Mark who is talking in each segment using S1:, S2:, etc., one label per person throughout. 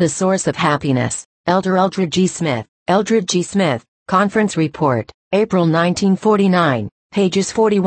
S1: The Source of Happiness, Elder Eldred G. Smith. Eldred G. Smith, Conference Report, April 1949, pages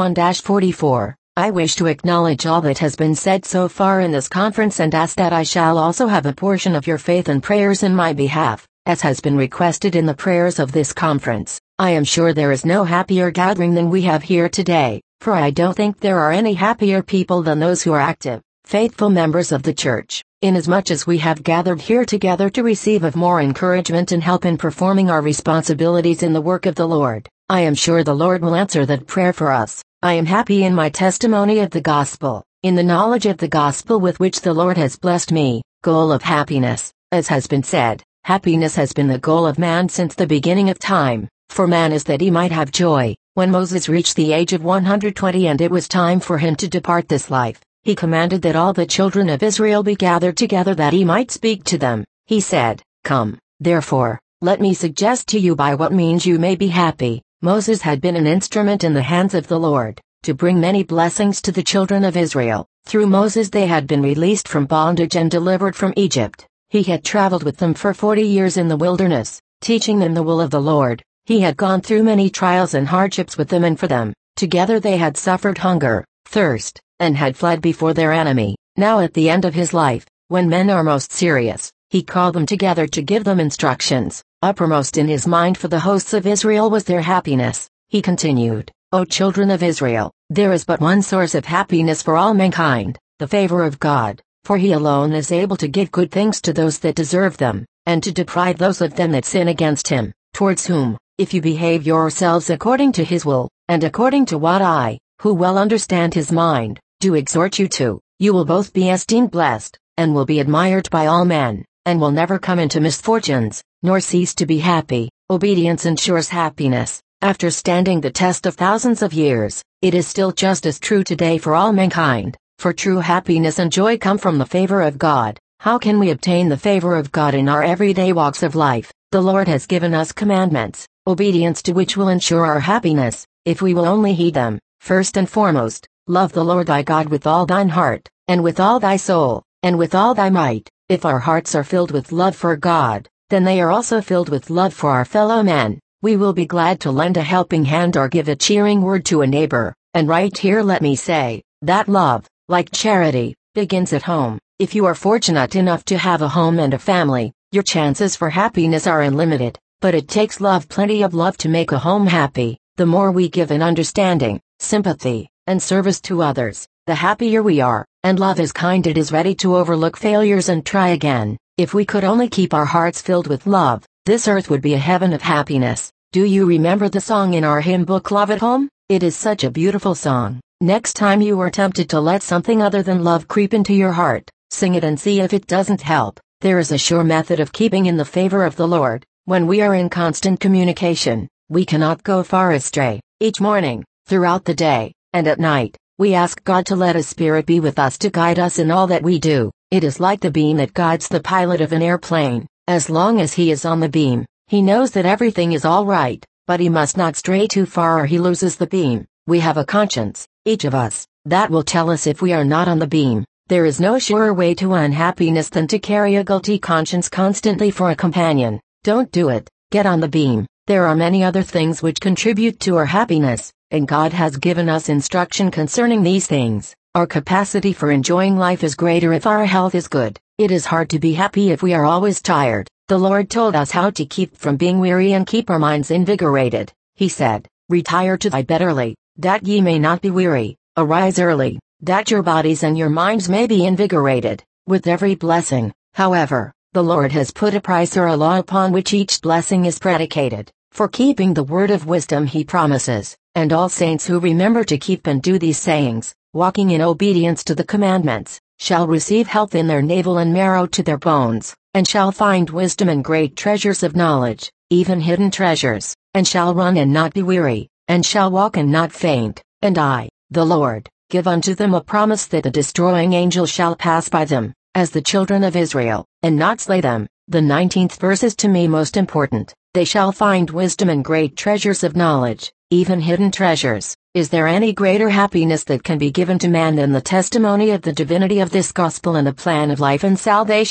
S1: 41-44. I wish to acknowledge all that has been said so far in this conference and ask that I shall also have a portion of your faith and prayers in my behalf, as has been requested in the prayers of this conference. I am sure there is no happier gathering than we have here today, for I don't think there are any happier people than those who are active, faithful members of the church, inasmuch as we have gathered here together to receive of more encouragement and help in performing our responsibilities in the work of the Lord. I am sure the Lord will answer that prayer for us. I am happy in my testimony of the gospel, in the knowledge of the gospel with which the Lord has blessed me. Goal of happiness. As has been said, happiness has been the goal of man since the beginning of time, for man is that he might have joy. When Moses reached the age of 120 and it was time for him to depart this life, he commanded that all the children of Israel be gathered together that he might speak to them. He said, "Come, therefore, let me suggest to you by what means you may be happy." Moses had been an instrument in the hands of the Lord, to bring many blessings to the children of Israel. Through Moses they had been released from bondage and delivered from Egypt. He had traveled with them for 40 years in the wilderness, teaching them the will of the Lord. He had gone through many trials and hardships with them and for them. Together they had suffered hunger, thirst, and had fled before their enemy. Now at the end of his life, when men are most serious, he called them together to give them instructions. Uppermost in his mind for the hosts of Israel was their happiness. He continued, "O children of Israel, there is but one source of happiness for all mankind, the favor of God, for he alone is able to give good things to those that deserve them, and to deprive those of them that sin against him, towards whom, if you behave yourselves according to his will, and according to what I, who well understand his mind, do exhort you to, you will both be esteemed blessed, and will be admired by all men, and will never come into misfortunes, nor cease to be happy." Obedience ensures happiness. After standing the test of thousands of years, it is still just as true today for all mankind, for true happiness and joy come from the favor of God. How can we obtain the favor of God in our everyday walks of life? The Lord has given us commandments, obedience to which will ensure our happiness, if we will only heed them. First and foremost, love the Lord thy God with all thine heart, and with all thy soul, and with all thy might. If our hearts are filled with love for God, then they are also filled with love for our fellow men. We will be glad to lend a helping hand or give a cheering word to a neighbor. And right here let me say, that love, like charity, begins at home. If you are fortunate enough to have a home and a family, your chances for happiness are unlimited. But it takes love, plenty of love, to make a home happy. The more we give in understanding, sympathy, and service to others, the happier we are. And love is kind, it is ready to overlook failures and try again. If we could only keep our hearts filled with love, this earth would be a heaven of happiness. Do you remember the song in our hymn book, Love at Home? It is such a beautiful song. Next time you are tempted to let something other than love creep into your heart, sing it and see if it doesn't help. There is a sure method of keeping in the favor of the Lord. When we are in constant communication, we cannot go far astray. Each morning, throughout the day, and at night, we ask God to let His Spirit be with us to guide us in all that we do. It is like the beam that guides the pilot of an airplane. As long as he is on the beam, he knows that everything is all right, but he must not stray too far or he loses the beam. We have a conscience, each of us, that will tell us if we are not on the beam. There is no surer way to unhappiness than to carry a guilty conscience constantly for a companion. Don't do it. Get on the beam. There are many other things which contribute to our happiness, and God has given us instruction concerning these things. Our capacity for enjoying life is greater if our health is good. It is hard to be happy if we are always tired. The Lord told us how to keep from being weary and keep our minds invigorated. He said, "Retire to thy bed early, that ye may not be weary. Arise early, that your bodies and your minds may be invigorated." With every blessing, however, the Lord has put a price or a law upon which each blessing is predicated. For keeping the word of wisdom He promises, and all saints who remember to keep and do these sayings, walking in obedience to the commandments, shall receive health in their navel and marrow to their bones, and shall find wisdom and great treasures of knowledge, even hidden treasures, and shall run and not be weary, and shall walk and not faint. And I, the Lord, give unto them a promise that the destroying angel shall pass by them, as the children of Israel, and not slay them. The 19th verse is to me most important. They shall find wisdom and great treasures of knowledge, even hidden treasures. Is there any greater happiness that can be given to man than the testimony of the divinity of this gospel and the plan of life and salvation?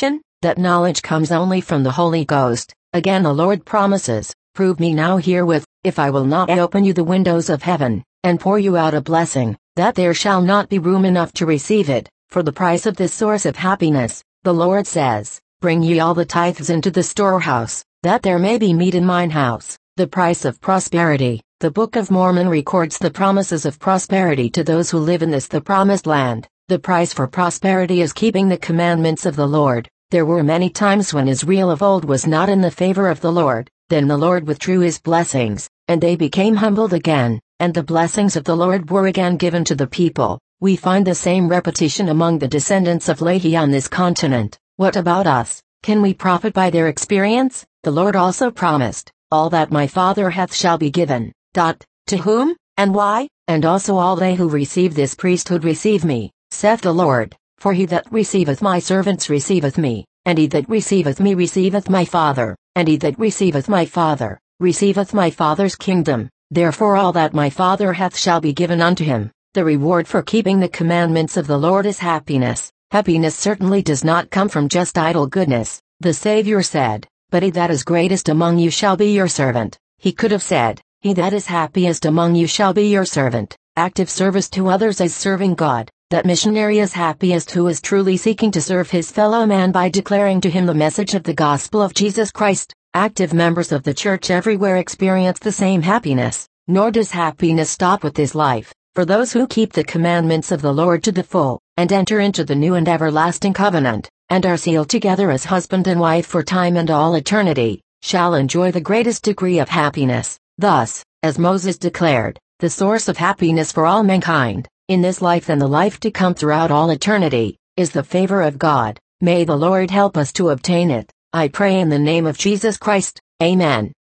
S1: that knowledge comes only from the Holy Ghost. Again the Lord promises, prove me now herewith, if I will not open you the windows of heaven, and pour you out a blessing, that there shall not be room enough to receive it, for the price of this source of happiness, the Lord says, bring ye all the tithes into the storehouse, that there may be meat in mine house. The price of prosperity. The Book of Mormon records the promises of prosperity to those who live in the promised land. The price for prosperity is keeping the commandments of the Lord. There were many times when Israel of old was not in the favor of the Lord. Then the Lord withdrew his blessings, and they became humbled again, and the blessings of the Lord were again given to the people. We find the same repetition among the descendants of Lehi on this continent. What about us? Can we profit by their experience? The Lord also promised, all that my Father hath shall be given. To whom, and why? And also all they who receive this priesthood receive me, saith the Lord. For he that receiveth my servants receiveth me, and he that receiveth me receiveth my Father, and he that receiveth my Father, receiveth my Father's kingdom. Therefore all that my Father hath shall be given unto him. The reward for keeping the commandments of the Lord is happiness. Happiness certainly does not come from just idle goodness. The Savior said, but he that is greatest among you shall be your servant. He could have said, he that is happiest among you shall be your servant. Active service to others is serving God. That missionary is happiest who is truly seeking to serve his fellow man by declaring to him the message of the gospel of Jesus Christ. Active members of the church everywhere experience the same happiness, nor does happiness stop with this life. For those who keep the commandments of the Lord to the full, and enter into the new and everlasting covenant, and are sealed together as husband and wife for time and all eternity, shall enjoy the greatest degree of happiness. Thus, as Moses declared, the source of happiness for all mankind, in this life and the life to come throughout all eternity, is the favor of God. May the Lord help us to obtain it. I pray in the name of Jesus Christ. Amen.